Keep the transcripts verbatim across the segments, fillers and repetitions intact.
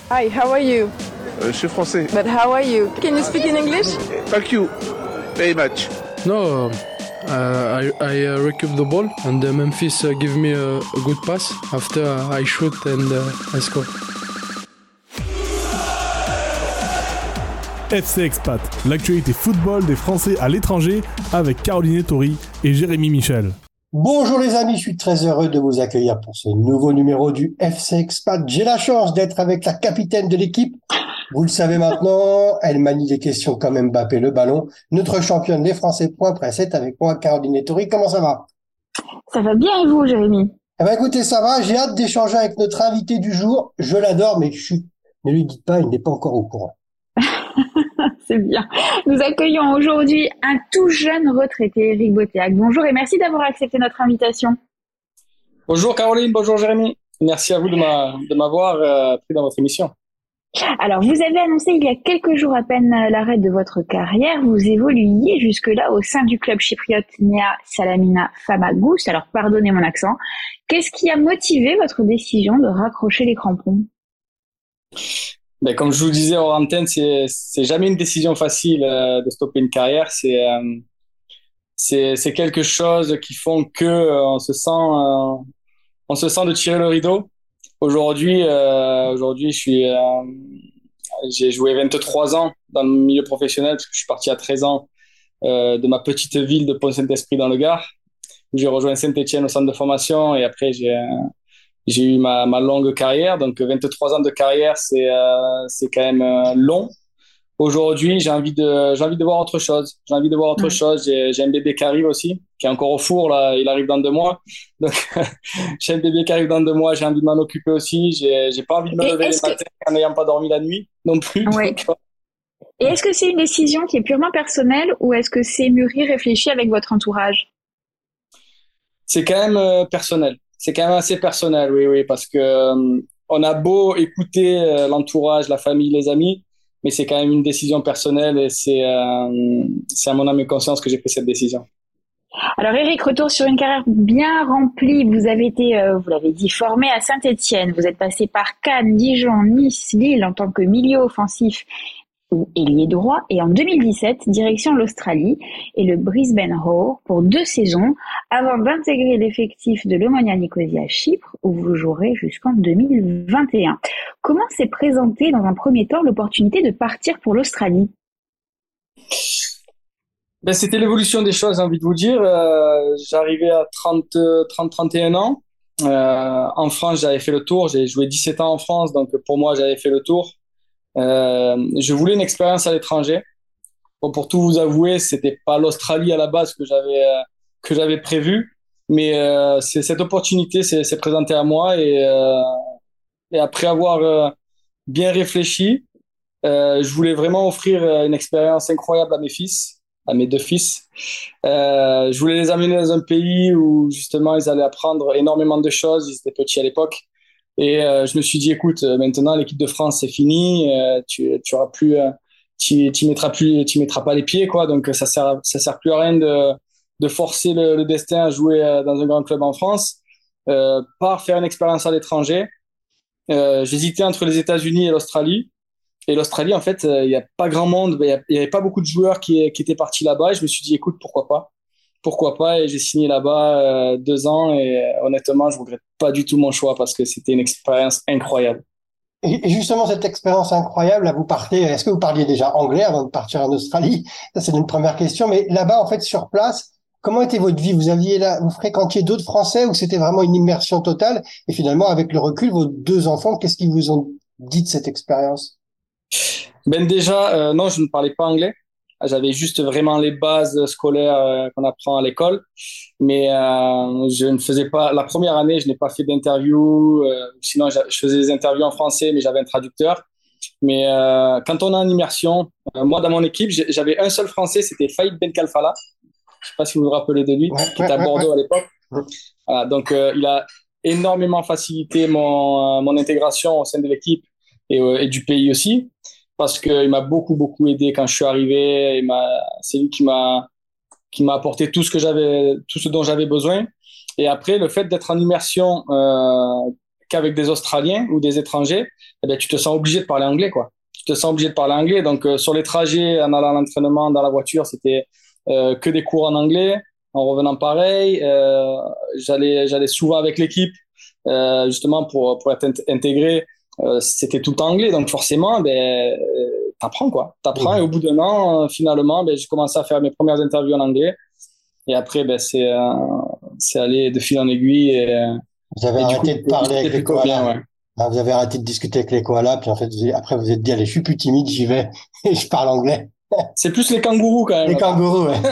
Hi, how are you? Euh, je suis français. But how are you? Can you speak in English? Thank you very much. No, uh, I, I uh, recoup the ball and uh, Memphis uh, give me a, a good pass. After uh, I shoot and uh, I score. F C Expat, l'actualité football des Français à l'étranger avec Caroline Ettori et Jérémy Michel. Bonjour les amis, je suis très heureux de vous accueillir pour ce nouveau numéro du F C Expat. J'ai la chance d'être avec la capitaine de l'équipe. Vous le savez maintenant, elle manie les questions comme Mbappé le ballon. Notre championne des Français point presse est avec moi, Caroline Ettori. Comment ça va? Ça va bien et vous, Jérémy? Eh ben écoutez, ça va. J'ai hâte d'échanger avec notre invité du jour. Je l'adore, mais chut, ne lui dites pas, il n'est pas encore au courant. C'est bien. Nous accueillons aujourd'hui un tout jeune retraité, Eric Botéac. Bonjour et merci d'avoir accepté notre invitation. Bonjour Caroline, bonjour Jérémy. Merci à vous de, ma, de m'avoir euh, pris dans votre émission. Alors, vous avez annoncé il y a quelques jours à peine l'arrêt de votre carrière. Vous évoluiez jusque-là au sein du club chypriote Nea Salamina Famagouste. Alors, pardonnez mon accent. Qu'est-ce qui a motivé votre décision de raccrocher les crampons? Ben, comme je vous disais hors antenne, c'est, c'est jamais une décision facile euh, de stopper une carrière. C'est, euh, c'est, c'est quelque chose qui font que euh, on se sent, euh, on se sent de tirer le rideau. Aujourd'hui, euh, aujourd'hui, je suis, euh, j'ai joué vingt-trois ans dans le milieu professionnel parce que je suis parti à treize ans euh, de ma petite ville de Pont-Saint-Esprit dans le Gard, où j'ai rejoint Saint-Étienne au centre de formation et après j'ai euh, J'ai eu ma, ma longue carrière, donc vingt-trois ans de carrière, c'est euh, c'est quand même euh, long. Aujourd'hui, j'ai envie de j'ai envie de voir autre chose. J'ai envie de voir autre mmh. chose. J'ai, j'ai un bébé qui arrive aussi, qui est encore au four là. Il arrive dans deux mois. Donc j'ai un bébé qui arrive dans deux mois. J'ai envie de m'en occuper aussi. J'ai j'ai pas envie de me Et lever les que... matins en n'ayant pas dormi la nuit non plus. Oui. Donc, et est-ce que c'est une décision qui est purement personnelle ou est-ce que c'est mûri, réfléchi avec votre entourage? C'est quand même euh, personnel. C'est quand même assez personnel, oui, oui, parce que euh, on a beau écouter euh, l'entourage, la famille, les amis, mais c'est quand même une décision personnelle et c'est, euh, c'est à mon âme et conscience que j'ai pris cette décision. Alors Eric, retour sur une carrière bien remplie. Vous avez été, euh, vous l'avez dit, formé à Saint-Étienne. Vous êtes passé par Cannes, Dijon, Nice, Lille en tant que milieu offensif ou ailier droit, et en deux mille dix-sept, direction l'Australie et le Brisbane Roar pour deux saisons avant d'intégrer l'effectif de l'Omonia Nicosia à Chypre où vous jouerez jusqu'en deux mille vingt et un. Comment s'est présentée dans un premier temps l'opportunité de partir pour l'Australie? Ben, c'était l'évolution des choses, j'ai envie de vous dire. Euh, j'arrivais à trente, trente, trente et un ans. Euh, en France, j'avais fait le tour. J'ai joué dix-sept ans en France, donc pour moi, j'avais fait le tour. Euh, je voulais une expérience à l'étranger. Bon, pour tout vous avouer, c'était pas l'Australie à la base que j'avais euh, que j'avais prévu, mais euh, c'est, cette opportunité s'est, s'est présentée à moi et, euh, et après avoir euh, bien réfléchi, euh, je voulais vraiment offrir une expérience incroyable à mes fils, à mes deux fils. Euh, je voulais les amener dans un pays où justement ils allaient apprendre énormément de choses. Ils étaient petits à l'époque. Et euh, je me suis dit, écoute, maintenant l'équipe de France c'est fini, euh, tu tu auras plus, euh, tu tu mettras plus, tu mettras pas les pieds quoi, donc ça sert ça sert plus à rien de de forcer le, le destin à jouer dans un grand club en France. Euh, par faire une expérience à l'étranger. Euh, j'hésitais entre les États-Unis et l'Australie. Et l'Australie en fait, il euh, y a pas grand monde, il y, y avait pas beaucoup de joueurs qui qui étaient partis là-bas. Et je me suis dit, écoute, pourquoi pas. Pourquoi pas, et j'ai signé là-bas euh, deux ans et euh, honnêtement je regrette pas du tout mon choix parce que c'était une expérience incroyable. Et justement cette expérience incroyable, là vous partez, est-ce que vous parliez déjà anglais avant de partir en Australie? Ça c'est une première question, mais là-bas en fait sur place, comment était votre vie? Vous aviez là, vous fréquentiez d'autres Français ou c'était vraiment une immersion totale? Et finalement avec le recul, vos deux enfants, qu'est-ce qu'ils vous ont dit de cette expérience? Ben déjà, euh, non, je ne parlais pas anglais. J'avais juste vraiment les bases scolaires euh, qu'on apprend à l'école, mais euh, je ne faisais pas. La première année, je n'ai pas fait d'interview. Euh, sinon, je faisais des interviews en français, mais j'avais un traducteur. Mais euh, quand on est en immersion, euh, moi dans mon équipe, j'avais un seul Français, c'était Faïd Ben Kalfala. Je ne sais pas si vous vous rappelez de lui, ouais, qui était à Bordeaux ouais, à l'époque. Ouais. Voilà, donc euh, il a énormément facilité mon euh, mon intégration au sein de l'équipe et, euh, et du pays aussi. Parce qu'il m'a beaucoup, beaucoup aidé quand je suis arrivé. Il m'a, c'est lui qui m'a, qui m'a apporté tout ce que j'avais, tout ce dont j'avais besoin. Et après, le fait d'être en immersion, euh, qu'avec des Australiens ou des étrangers, eh ben, tu te sens obligé de parler anglais, quoi. Tu te sens obligé de parler anglais. Donc, euh, sur les trajets, en allant à l'entraînement, dans la voiture, c'était euh, que des cours en anglais. En revenant pareil, euh, j'allais, j'allais souvent avec l'équipe, euh, justement pour, pour être intégré. Euh, c'était tout le temps anglais. Donc, forcément, ben, euh, t'apprends, quoi. T'apprends. Mmh. Et au bout d'un an, euh, finalement, ben, j'ai commencé à faire mes premières interviews en anglais. Et après, ben, c'est, euh, c'est allé de fil en aiguille. Et, Vous avez et arrêté du coup, de parler c'était avec les plutôt bien, koalas. ouais. Ah, vous avez arrêté de discuter avec les koalas, puis en fait, vous avez- après, vous êtes dit, allez, je suis plus timide, j'y vais, et je parle anglais. C'est plus les kangourous, quand même. Les kangourous, ouais.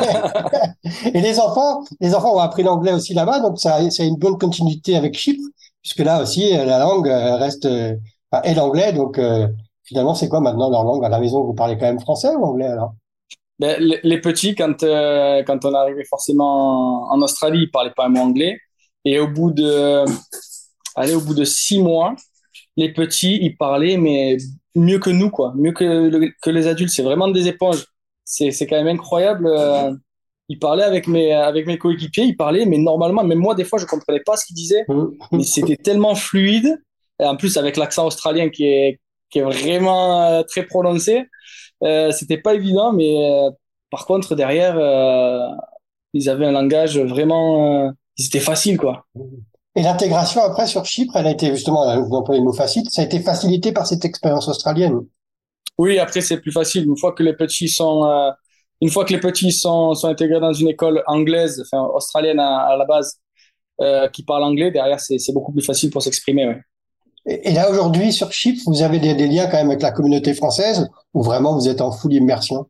Et les enfants, les enfants ont appris l'anglais aussi là-bas, donc ça, ça a une bonne continuité avec Chypre, puisque là aussi, la langue euh, reste, euh, enfin, et l'anglais, donc euh, finalement, c'est quoi maintenant leur langue? À la maison, vous parlez quand même français ou anglais alors? Ben, les, les petits, quand, euh, quand on est arrivé forcément en, en Australie, ils parlaient pas un mot anglais. Et au bout de, allez, au bout de six mois, les petits, ils parlaient, mais mieux que nous, quoi. Mieux que, le- que les adultes. C'est vraiment des éponges. C'est, c'est quand même incroyable. euh, Ils parlaient avec mes, avec mes coéquipiers, ils parlaient, mais normalement, même moi, des fois, je comprenais pas ce qu'ils disaient. Mais c'était tellement fluide. Et en plus, avec l'accent australien qui est, qui est vraiment euh, très prononcé, euh, c'était pas évident, mais euh, par contre, derrière, euh, ils avaient un langage vraiment, euh, c'était facile, quoi. Et l'intégration après sur Chypre, elle a été justement, euh, vous employez le mot facile, ça a été facilité par cette expérience australienne. Oui, après, c'est plus facile. Une fois que les petits sont, euh, une fois que les petits sont, sont intégrés dans une école anglaise, enfin, australienne à, à la base, euh, qui parle anglais, derrière, c'est, c'est beaucoup plus facile pour s'exprimer, ouais. Et, et là aujourd'hui sur Chypre, vous avez des, des liens quand même avec la communauté française, ou vraiment vous êtes en full immersion?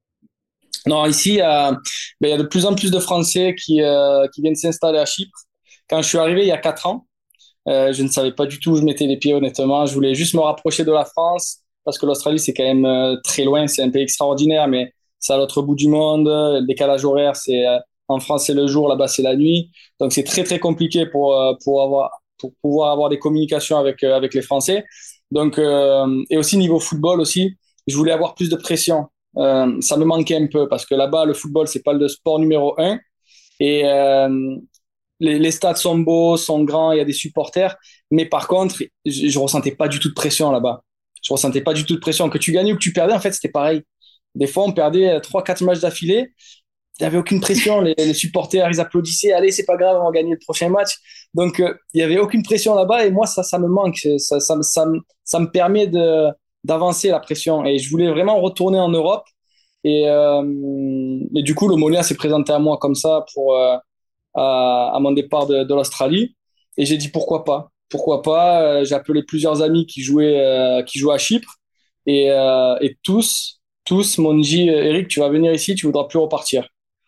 Non, ici, euh, ben, il y a de plus en plus de Français qui, euh, qui viennent s'installer à Chypre. Quand je suis arrivé il y a quatre ans, euh, je ne savais pas du tout où je mettais les pieds, honnêtement. Je voulais juste me rapprocher de la France, parce que l'Australie, c'est quand même euh, très loin. C'est un pays extraordinaire, mais c'est à l'autre bout du monde. Le décalage horaire, c'est euh, en France, c'est le jour, là-bas, c'est la nuit. Donc, c'est très, très compliqué pour, euh, pour, avoir, pour pouvoir avoir des communications avec, euh, avec les Français. Donc, euh, et aussi, niveau football aussi, je voulais avoir plus de pression. Euh, ça me manquait un peu, parce que là-bas, le football, c'est pas le sport numéro un. Et euh, les, les stades sont beaux, sont grands, il y a des supporters. Mais par contre, je, je ressentais pas du tout de pression là-bas. Je ressentais pas du tout de pression. Que tu gagnais ou que tu perdais, en fait, c'était pareil. Des fois, on perdait trois, quatre matchs d'affilée. Il n'y avait aucune pression. Les, les supporters, ils applaudissaient. Allez, c'est pas grave, on va gagner le prochain match. Donc, euh, il y avait aucune pression là-bas. Et moi, ça, ça me manque. Ça, ça, ça, ça, me, ça me permet de, d'avancer la pression. Et je voulais vraiment retourner en Europe. Et, euh, et du coup, l'Omonia s'est présenté à moi comme ça pour, euh, à, à mon départ de, de l'Australie. Et j'ai dit pourquoi pas. Pourquoi pas. Euh, j'ai appelé plusieurs amis qui jouaient, euh, qui jouaient à Chypre. Et, euh, et tous, tous m'ont dit, Eric, tu vas venir ici, tu voudras plus repartir.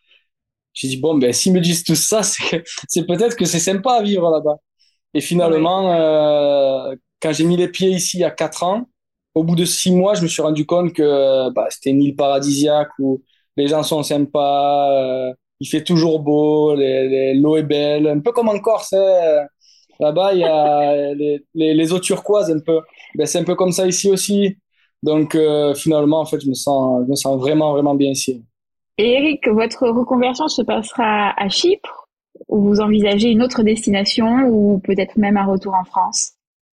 J'ai dit, bon, ben, s'ils me disent tout ça, c'est, que, c'est peut-être que c'est sympa à vivre là-bas. Et finalement, oui. euh, quand j'ai mis les pieds ici il y a quatre ans, au bout de six mois, je me suis rendu compte que bah, c'était une île paradisiaque où les gens sont sympas, euh, il fait toujours beau, les, les, l'eau est belle, un peu comme en Corse. Hein. Là-bas, il y a les, les, les eaux turquoises un peu. Ben, c'est un peu comme ça ici aussi. Donc euh, finalement, en fait, je me sens, je me sens vraiment, vraiment bien ici. Et Eric, votre reconversion se passera à Chypre, ou vous envisagez une autre destination, ou peut-être même un retour en France?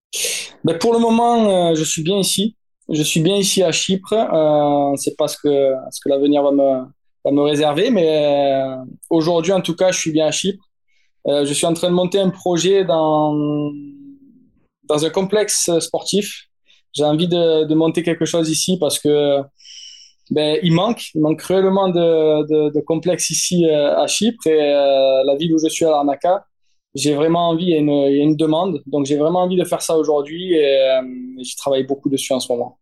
Ben pour le moment, euh, je suis bien ici. Je suis bien ici à Chypre. Euh, c'est pas ce que, ce que l'avenir va me, va me réserver, mais euh, aujourd'hui, en tout cas, je suis bien à Chypre. Euh, je suis en train de monter un projet dans, dans un complexe sportif. J'ai envie de, de monter quelque chose ici parce que ben, il manque, il manque cruellement de, de, de complexes ici euh, à Chypre et euh, la ville où je suis à Larnaca. J'ai vraiment envie, il y a une, il y a une demande, donc j'ai vraiment envie de faire ça aujourd'hui et euh, j'y travaille beaucoup dessus en ce moment.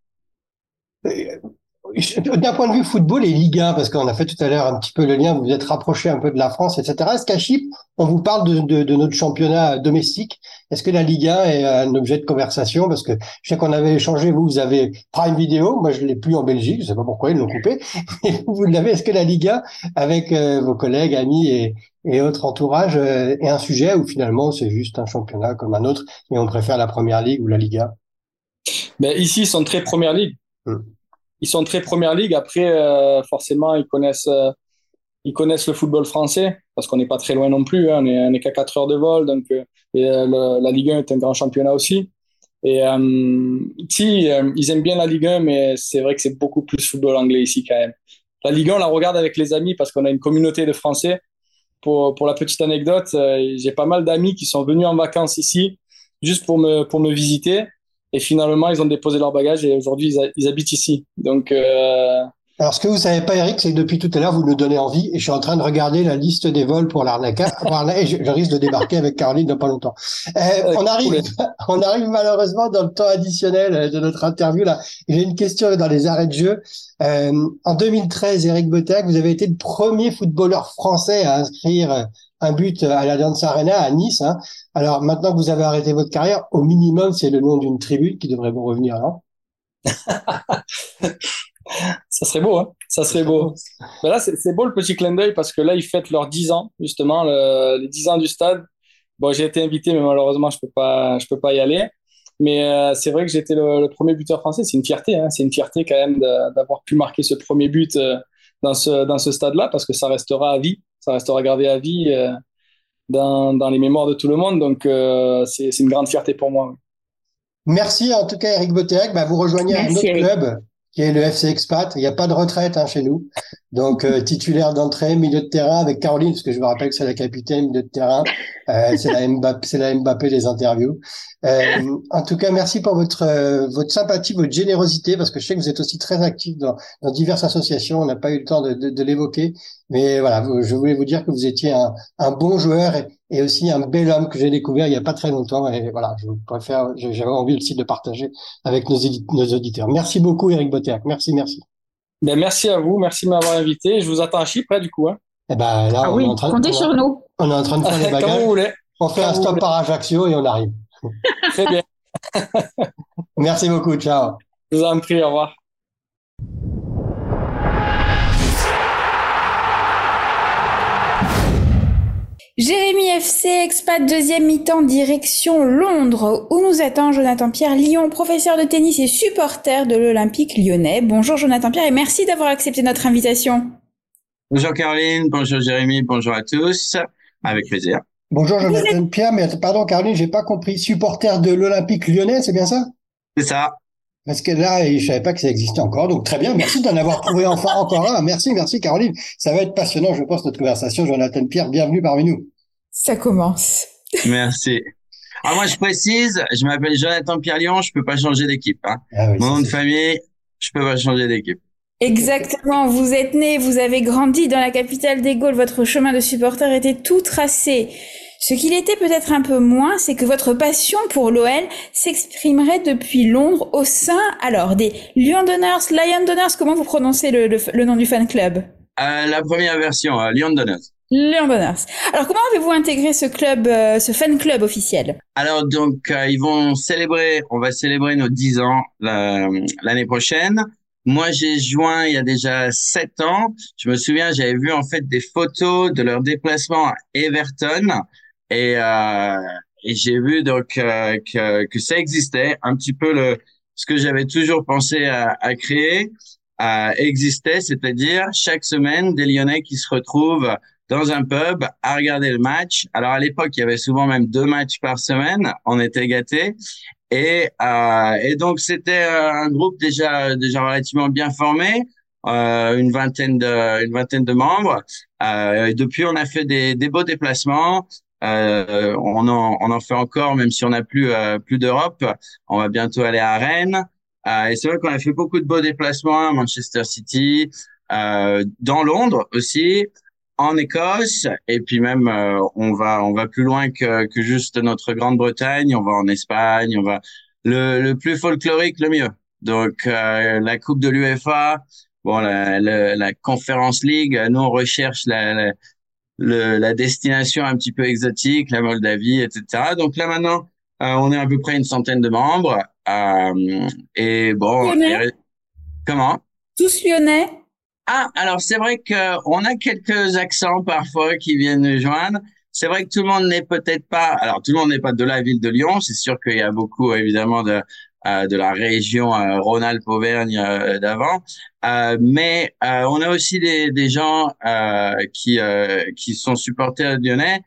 D'un point de vue football et Ligue un, parce qu'on a fait tout à l'heure un petit peu le lien, vous vous êtes rapproché un peu de la France, et cetera. Est-ce qu'à Chypre, on vous parle de, de, de notre championnat domestique? Est-ce que la Ligue un est un objet de conversation? Parce que je sais qu'on avait échangé, vous, vous avez Prime Video, moi je l'ai plus en Belgique, je sais pas pourquoi ils l'ont coupé, vous l'avez. Est-ce que la Ligue un, avec euh, vos collègues, amis et, et autres entourages, euh, est un sujet ou finalement c'est juste un championnat comme un autre et on préfère la Première Ligue ou la Ligue un? Ben, ici, ils sont très Première Ligue. Hum. Ils sont très Première Ligue. Après, euh, forcément, ils connaissent, euh, ils connaissent le football français parce qu'on n'est pas très loin non plus. Hein, on est, on est qu'à quatre heures de vol, donc euh, et, euh, le, la Ligue un est un grand championnat aussi. Et euh, si euh, ils aiment bien la Ligue un, mais c'est vrai que c'est beaucoup plus football anglais ici quand même. La Ligue un, on la regarde avec les amis parce qu'on a une communauté de Français. Pour, pour la petite anecdote, euh, j'ai pas mal d'amis qui sont venus en vacances ici juste pour me, pour me visiter. Et finalement, ils ont déposé leur bagage et aujourd'hui, ils, ils habitent ici. Donc, euh... Alors, ce que vous savez pas, Eric, c'est que depuis tout à l'heure, vous nous donnez envie et je suis en train de regarder la liste des vols pour l'Arnaca. Et je, je risque de débarquer avec Caroline dans pas longtemps. Euh, on arrive, on arrive malheureusement dans le temps additionnel de notre interview là. J'ai une question dans les arrêts de jeu. Euh, en deux mille treize, Eric Boteach, vous avez été le premier footballeur français à inscrire un but à l'Allianz Arena à Nice. Hein. Alors, maintenant que vous avez arrêté votre carrière, au minimum, c'est le nom d'une tribune qui devrait vous revenir, non? Ça serait beau, hein. Ça serait beau. Mais là, c'est, c'est beau le petit clin d'œil parce que là, ils fêtent leurs dix ans, justement, le, les dix ans du stade. Bon, j'ai été invité, mais malheureusement, je peux pas, je peux pas y aller. Mais euh, c'est vrai que j'étais le, le premier buteur français. C'est une fierté, hein. C'est une fierté quand même de, d'avoir pu marquer ce premier but euh, dans ce, dans ce stade-là parce que ça restera à vie. Ça restera gravé à vie euh, dans, dans les mémoires de tout le monde. Donc, euh, c'est, c'est une grande fierté pour moi. Oui. Merci en tout cas, Eric Boteach. Bah, vous rejoignez Merci, un autre Eric. club qui est le F C Expat. Il n'y a pas de retraite hein, chez nous. Donc, euh, titulaire d'entrée, milieu de terrain avec Caroline, parce que je vous rappelle que c'est la capitaine, milieu de terrain. Euh, c'est la Mbappé, c'est la Mbappé des interviews. Euh, en tout cas, merci pour votre euh, votre sympathie, votre générosité, parce que je sais que vous êtes aussi très actif dans, dans diverses associations. On n'a pas eu le temps de, de, de l'évoquer, mais voilà, je voulais vous dire que vous étiez un, un bon joueur et, et aussi un bel homme que j'ai découvert il y a pas très longtemps. Et voilà, je préfère, j'avais envie aussi de le partager avec nos, nos auditeurs. Merci beaucoup, Eric Boteach. Merci, merci. Ben, merci à vous, merci de m'avoir invité. Je vous attends à Chypre, hein, du coup. Hein. Eh ben, là, ah on oui, est en train, comptez on, sur nous. On est en train de faire les bagages. Comme vous voulez. On fait Comme un stop par Ajaccio et on arrive. Très bien. Merci beaucoup, ciao. Je vous en prie, au revoir. Jérémy F C, expat deuxième mi-temps, direction Londres, où nous attend Jonathan Pierre Lyon, professeur de tennis et supporter de l'Olympique lyonnais. Bonjour Jonathan Pierre et merci d'avoir accepté notre invitation. Bonjour Caroline, bonjour Jérémy, bonjour à tous. Avec plaisir. Bonjour Jonathan êtes... Pierre, mais pardon Caroline, j'ai pas compris. Supporter de l'Olympique lyonnais, c'est bien ça? C'est ça. Parce que là, je savais pas que ça existait encore. Donc très bien, merci d'en avoir trouvé enfin encore un. Merci, merci Caroline. Ça va être passionnant, je pense, notre conversation. Jonathan Pierre, bienvenue parmi nous. Ça commence. Merci. Alors moi, je précise, je m'appelle Jonathan Pierre Lyon, je peux pas changer d'équipe. Hein. Ah oui, Mon nom de famille, je peux pas changer d'équipe. Exactement, vous êtes né, vous avez grandi dans la capitale des Gaules, votre chemin de supporter était tout tracé. Ce qu'il était peut-être un peu moins, c'est que votre passion pour l'O L s'exprimerait depuis Londres au sein, alors, des Londoners, Londoners, comment vous prononcez le, le, le nom du fan club? euh, La première version, euh, Londoners. Londoners. Alors, comment avez-vous intégré ce club, euh, ce fan club officiel? Alors, donc, euh, ils vont célébrer, on va célébrer nos dix ans la, l'année prochaine. Moi, j'ai joint il y a déjà sept ans. Je me souviens, j'avais vu en fait des photos de leur déplacement à Everton et, euh, et j'ai vu donc euh, que, que ça existait. Un petit peu le ce que j'avais toujours pensé à, à créer euh, existait, c'est-à-dire chaque semaine des Lyonnais qui se retrouvent dans un pub à regarder le match. Alors à l'époque, il y avait souvent même deux matchs par semaine. On était gâtés. Et, euh, et donc c'était un groupe déjà déjà relativement bien formé, euh, une vingtaine de une vingtaine de membres. Euh, et depuis, on a fait des, des beaux déplacements. Euh, on en on en fait encore, même si on n'a plus euh, plus d'Europe. On va bientôt aller à Rennes. Euh, et c'est vrai qu'on a fait beaucoup de beaux déplacements à Manchester City, euh, dans Londres aussi, en Écosse, et puis même euh, on va on va plus loin que que juste notre Grande-Bretagne. On va en Espagne, on va le le plus folklorique le mieux. Donc euh, la Coupe de l'UEFA, bon la, la la Conference League, nous on recherche la, la le la destination un petit peu exotique, la Moldavie, et cetera. Donc là maintenant euh, on est à peu près une centaine de membres euh, et bon et, comment tous lyonnais. Ah, alors c'est vrai que on a quelques accents parfois qui viennent nous joindre. C'est vrai que tout le monde n'est peut-être pas, alors tout le monde n'est pas de la ville de Lyon. C'est sûr qu'il y a beaucoup évidemment de euh, de la région euh, Rhône-Alpes-Auvergne euh, d'avant. Euh, mais euh, on a aussi des, des gens euh, qui euh, qui sont supporters lyonnais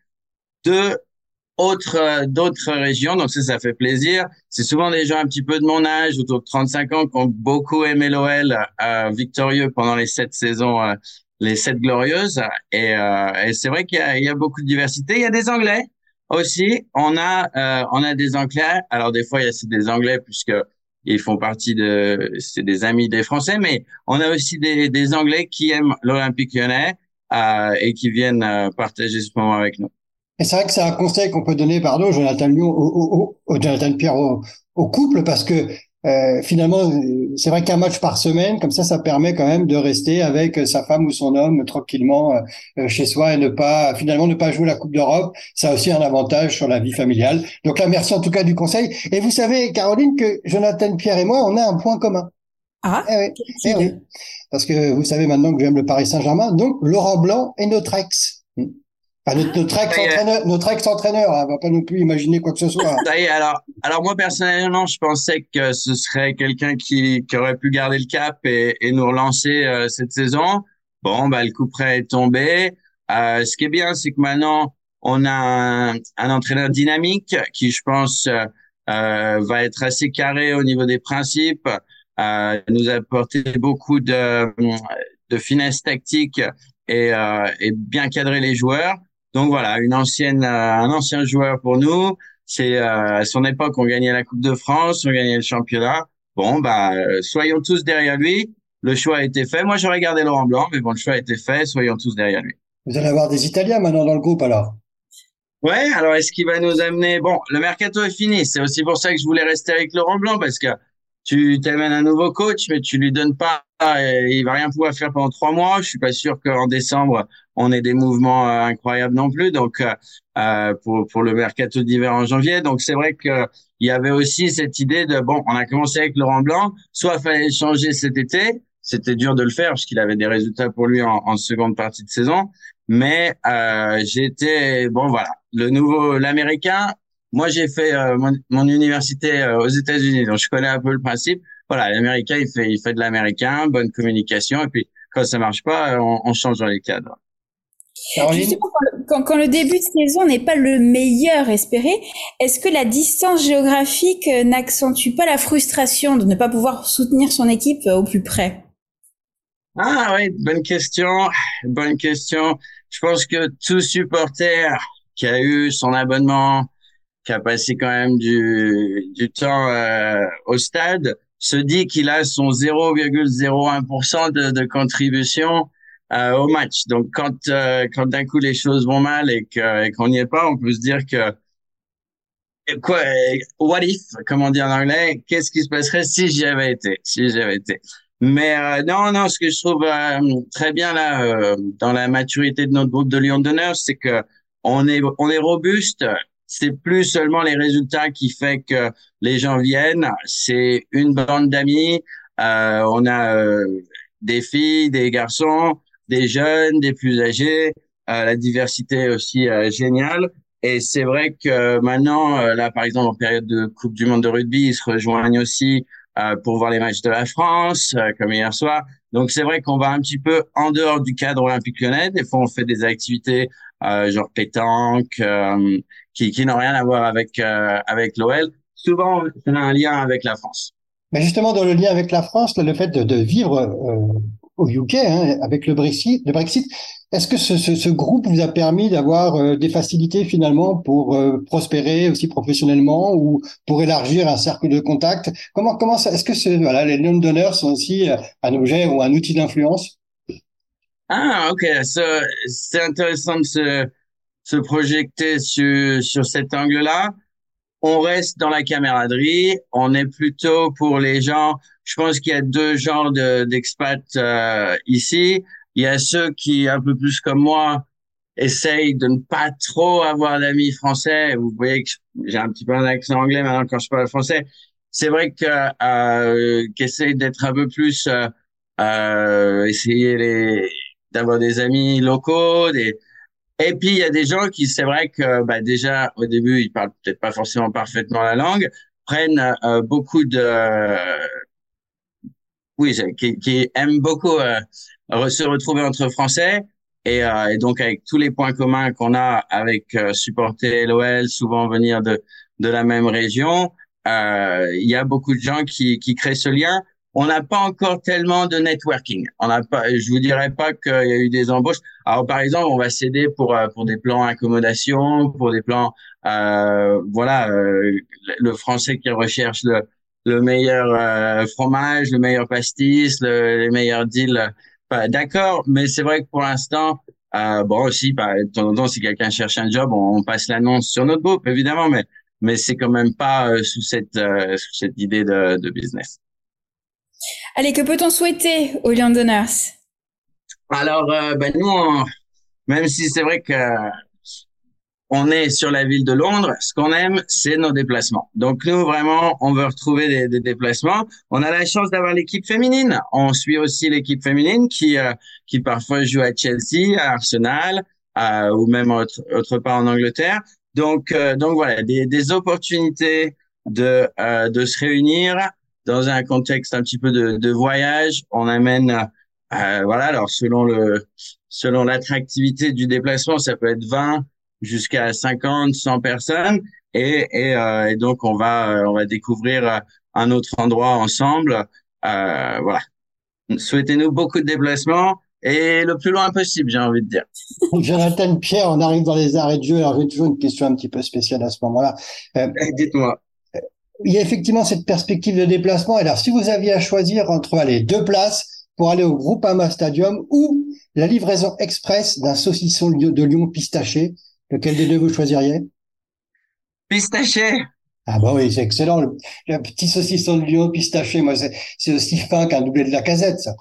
de autres euh, d'autres régions. Donc ça, ça fait plaisir. C'est souvent des gens un petit peu de mon âge, autour de trente-cinq ans, qui ont beaucoup aimé l'O L, euh, victorieux pendant les sept saisons, euh, les sept glorieuses. Et, euh, et c'est vrai qu'il y a, il y a beaucoup de diversité. Il y a des Anglais aussi. On a euh, on a des Anglais. Alors des fois, il y a c'est des Anglais puisque ils font partie de, c'est des amis des Français, mais on a aussi des, des Anglais qui aiment l'Olympique Lyonnais euh, et qui viennent euh, partager ce moment avec nous. Et c'est vrai que c'est un conseil qu'on peut donner, pardon, Jonathan Lyon, au, au, au, au Jonathan Pierre, au, au couple, parce que euh, finalement, c'est vrai qu'un match par semaine, comme ça, ça permet quand même de rester avec sa femme ou son homme tranquillement euh, chez soi et ne pas, finalement, ne pas jouer la Coupe d'Europe. Ça a aussi un avantage sur la vie familiale. Donc là, merci en tout cas du conseil. Et vous savez, Caroline, que Jonathan Pierre et moi, on a un point commun. Ah, eh oui, eh oui. Parce que vous savez maintenant que j'aime le Paris Saint-Germain. Donc, Laurent Blanc est notre ex. Enfin, notre, notre ex-entraîneur, notre ex-entraîneur, on va pas non plus imaginer quoi que ce soit. Ça y est, alors, alors moi personnellement, je pensais que ce serait quelqu'un qui, qui aurait pu garder le cap et, et nous relancer euh, cette saison. Bon, bah le coup près est tombé. Euh, ce qui est bien, c'est que maintenant on a un, un entraîneur dynamique qui, je pense, euh, euh, va être assez carré au niveau des principes. Euh, nous a apporté beaucoup de, de finesse tactique et, euh, et bien cadrer les joueurs. Donc voilà, une ancienne, euh, un ancien joueur pour nous. C'est euh, à son époque, on gagnait la Coupe de France, on gagnait le championnat. Bon, bah, euh, soyons tous derrière lui. Le choix a été fait. Moi, j'aurais gardé Laurent Blanc, mais bon, le choix a été fait. Soyons tous derrière lui. Vous allez avoir des Italiens maintenant dans le groupe, alors. Ouais. Alors, est-ce qu'il va nous amener? Bon, le mercato est fini. C'est aussi pour ça que je voulais rester avec Laurent Blanc, parce que tu t'amènes un nouveau coach, mais tu lui donnes pas, euh, il va rien pouvoir faire pendant trois mois. Je suis pas sûr qu'en décembre on ait des mouvements euh, incroyables non plus. Donc euh, pour pour le mercato d'hiver en janvier. Donc c'est vrai que il y avait aussi cette idée de bon, on a commencé avec Laurent Blanc, soit fallait changer cet été. C'était dur de le faire parce qu'il avait des résultats pour lui en, en seconde partie de saison. Mais euh, j'étais bon voilà, le nouveau l'américain. Moi, j'ai fait euh, mon, mon université euh, aux États-Unis, donc je connais un peu le principe. Voilà, l'américain, il fait, il fait de l'américain, bonne communication, et puis quand ça marche pas, on, on change dans les cadres. Justement, quand le, quand, quand le début de saison n'est pas le meilleur espéré, est-ce que la distance géographique n'accentue pas la frustration de ne pas pouvoir soutenir son équipe au plus près? Ah oui, bonne question, bonne question. Je pense que tout supporter qui a eu son abonnement, qui a passé quand même du, du temps euh, au stade, se dit qu'il a son zéro virgule zéro un pour cent de, de contribution euh, au match. Donc quand euh, quand d'un coup les choses vont mal et que et qu'on n'y est pas, on peut se dire que quoi, what if, comme on dit en anglais, qu'est-ce qui se passerait si j'y avais été, si j'y avais été. Mais euh, non, non, ce que je trouve euh, très bien là euh, dans la maturité de notre groupe de Lions d'honneur, c'est que on est on est robuste. C'est plus seulement les résultats qui fait que les gens viennent. C'est une bande d'amis. Euh, on a euh, des filles, des garçons, des jeunes, des plus âgés. Euh, la diversité est aussi euh, géniale. Et c'est vrai que maintenant, euh, là, par exemple, en période de Coupe du Monde de rugby, ils se rejoignent aussi euh, pour voir les matchs de la France, euh, comme hier soir. Donc, c'est vrai qu'on va un petit peu en dehors du cadre olympique lyonnais. Des fois, on fait des activités euh, genre pétanque, euh, qui, qui n'ont rien à voir avec euh, avec l'O L. Souvent, on a un lien avec la France. Mais justement, dans le lien avec la France, le fait de, de vivre euh, au U K, hein, avec le Brexit, le Brexit, est-ce que ce, ce, ce groupe vous a permis d'avoir euh, des facilités finalement pour euh, prospérer aussi professionnellement ou pour élargir un cercle de contacts? Comment, comment ça, est-ce que ce, voilà, les Lions d'honneur sont aussi euh, un objet ou un outil d'influence? Ah, ok, ça, c'est intéressant de se, se projeter sur, sur cet angle-là. On reste dans la camaraderie, on est plutôt pour les gens, je pense qu'il y a deux genres de, d'expats euh, ici. Il y a ceux qui, un peu plus comme moi, essayent de ne pas trop avoir d'amis français. Vous voyez que j'ai un petit peu un accent anglais maintenant quand je parle français. C'est vrai que euh, qu'essayent d'être un peu plus, euh, euh, essayer les, d'avoir des amis locaux, des et puis, il y a des gens qui, c'est vrai que bah, déjà, au début, ils parlent peut-être pas forcément parfaitement la langue, prennent euh, beaucoup de, euh, oui, qui, qui aiment beaucoup euh, se retrouver entre Français. Et, euh, et donc avec tous les points communs qu'on a avec euh, supporter l'O L, souvent venir de de la même région, euh, il y a beaucoup de gens qui qui créent ce lien. On n'a pas encore tellement de networking. On n'a pas, je vous dirais pas qu'il y a eu des embauches. Alors par exemple, on va s'aider pour pour des plans accommodation, pour des plans, euh, voilà, euh, le Français qui recherche le le meilleur euh, fromage, le meilleur pastis, le, les meilleurs deals. D'accord, mais c'est vrai que pour l'instant, euh, bon aussi, bah, de temps en temps, si quelqu'un cherche un job, on, on passe l'annonce sur notre groupe, évidemment, mais mais c'est quand même pas euh, sous cette euh, sous cette idée de, de business. Allez, que peut-on souhaiter aux Londoners? Alors, euh, ben nous, on, même si c'est vrai que on est sur la ville de Londres, ce qu'on aime, c'est nos déplacements. Donc nous, vraiment, on veut retrouver des, des déplacements. On a la chance d'avoir l'équipe féminine. On suit aussi l'équipe féminine qui euh, qui parfois joue à Chelsea, à Arsenal, euh, ou même autre, autre part en Angleterre. Donc euh, donc voilà, des, des opportunités de euh, de se réunir dans un contexte un petit peu de, de voyage. On amène euh, voilà. Alors selon le selon l'attractivité du déplacement, ça peut être vingt jusqu'à cinquante, cent personnes, et, et, euh, et donc on va on va découvrir un autre endroit ensemble. Euh, voilà. Souhaitez-nous beaucoup de déplacements et le plus loin possible, j'ai envie de dire. Jonathan Pierre, on arrive dans les arrêts de jeu. Alors j'ai toujours une question un petit peu spéciale à ce moment-là. Euh, Dites-moi. Il y a effectivement cette perspective de déplacement. Alors si vous aviez à choisir entre aller deux places pour aller au Groupama Stadium ou la livraison express d'un saucisson de Lyon pistaché, lequel des deux vous choisiriez? Pistaché. Ah bah oui, c'est excellent. Le, le petit saucisson de Lyon pistaché, moi, c'est, c'est aussi fin qu'un doublé de la Casette, ça.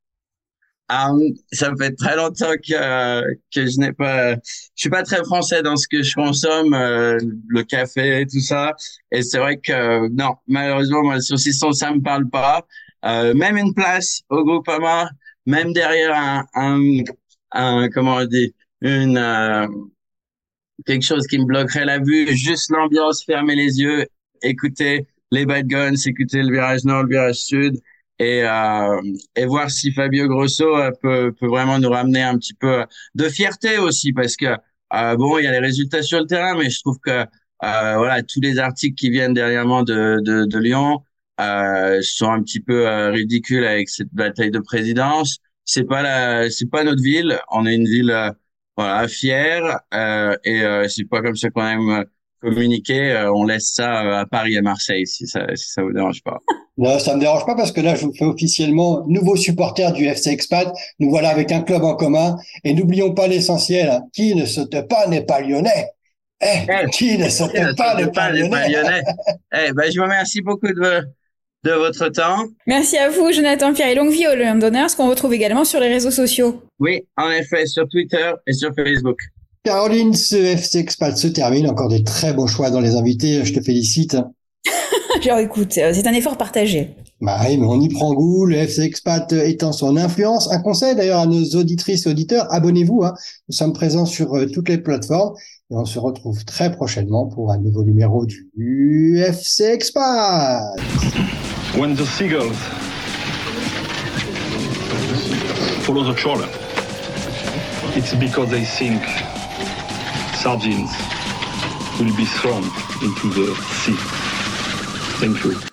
Ah, ça me fait très longtemps que que je n'ai pas, je suis pas très français dans ce que je consomme, euh, le café et tout ça. Et c'est vrai que non, malheureusement, moi, le saucisson, ça me parle pas. Euh, même une place au Groupama, même derrière un un, un comment on dit, une euh, quelque chose qui me bloquerait la vue, juste l'ambiance, fermer les yeux, écouter les Bad Guns, écouter le virage nord, le virage sud, et euh, et voir si Fabio Grosso euh, peut peut vraiment nous ramener un petit peu de fierté aussi, parce que euh, bon, il y a les résultats sur le terrain, mais je trouve que euh, voilà, tous les articles qui viennent dernièrement de de, de Lyon euh, sont un petit peu euh, ridicules avec cette bataille de présidence. C'est pas la, c'est pas notre ville. On est une ville euh, voilà, fière, euh, et euh, c'est pas comme ça qu'on aime communiquer. Euh, on laisse ça euh, à Paris et à Marseille, si ça, si ça vous dérange pas. Non, ça me dérange pas parce que là, je vous fais officiellement nouveau supporter du F C Expat. Nous voilà avec un club en commun. Et n'oublions pas l'essentiel. Hein. Qui ne saute pas n'est pas lyonnais. Eh, eh, qui ne saute pas n'est pas lyonnais. lyonnais. Eh, ben, je vous remercie beaucoup de, de votre temps. Merci à vous, Jonathan Pierre, et longue vie aux Londoners, qu'on retrouve également sur les réseaux sociaux. Oui, en effet, sur Twitter et sur Facebook. Caroline, ce F C Expat se termine. Encore des très beaux choix dans les invités. Je te félicite. Genre, écoute, c'est un effort partagé. Bah oui, mais on y prend goût. Le F C Expat étend son influence. Un conseil d'ailleurs à nos auditrices et auditeurs, abonnez-vous. Hein. Nous sommes présents sur euh, toutes les plateformes et on se retrouve très prochainement pour un nouveau numéro du F C Expat. When the seagulls follow the trawler, it's because they think sardines will be thrown into the sea. Thank you.